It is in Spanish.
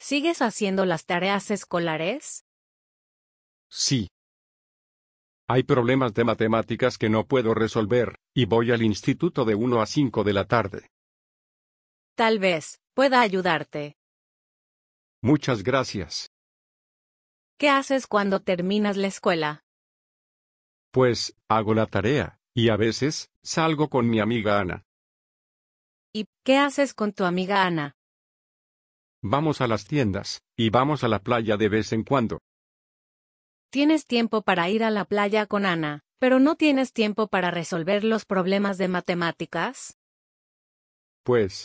¿Sigues haciendo las tareas escolares? Sí. Hay problemas de matemáticas que no puedo resolver, y voy al instituto de 1 a 5 de la tarde. Tal vez pueda ayudarte. Muchas gracias. ¿Qué haces cuando terminas la escuela? Pues, hago la tarea, y a veces, salgo con mi amiga Ana. ¿Y qué haces con tu amiga Ana? Vamos a las tiendas, y vamos a la playa de vez en cuando. Tienes tiempo para ir a la playa con Ana, pero no tienes tiempo para resolver los problemas de matemáticas. Pues,